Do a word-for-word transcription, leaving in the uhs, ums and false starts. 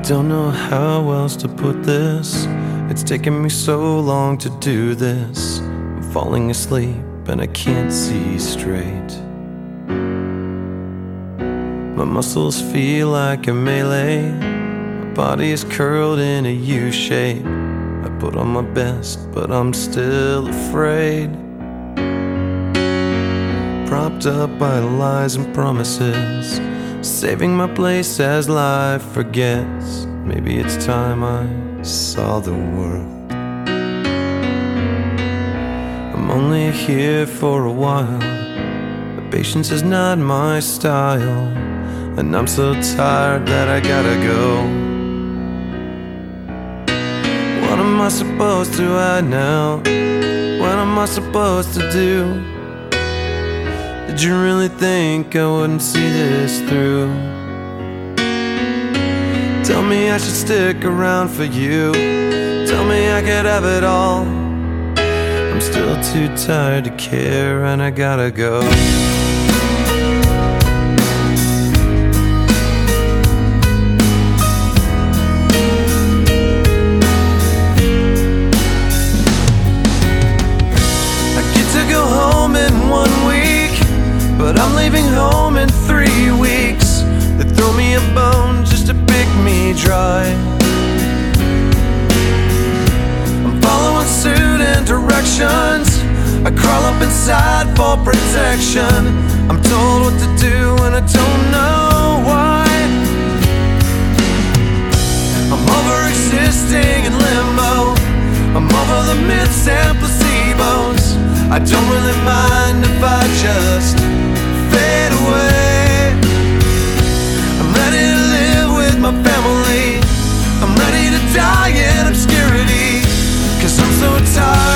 Don't know how else to put this. It's taken me so long to do this. I'm falling asleep and I can't see straight. My muscles feel like a melee. My body is curled in a U shape. I put on my best, but I'm still afraid. Propped up by lies and promises, saving my place as life forgets. Maybe it's time I saw the world. I'm only here for a while, but patience is not my style, and I'm so tired that I gotta go. What am I supposed to hide now? What am I supposed to do? Did you really think I wouldn't see this through? Tell me I should stick around for you. Tell me I could have it all. I'm still too tired to care and I gotta go. I get to go home in one week, but I'm leaving home in three weeks. They throw me a bone just to pick me dry. I'm following suit and directions. I crawl up inside for protection. I'm told what to do and I don't know why. I'm over existing in limbo. I'm over the myths and placebos. I don't really mind if I just fade away. I'm ready to live with my family. I'm ready to die in obscurity, 'cause I'm so tired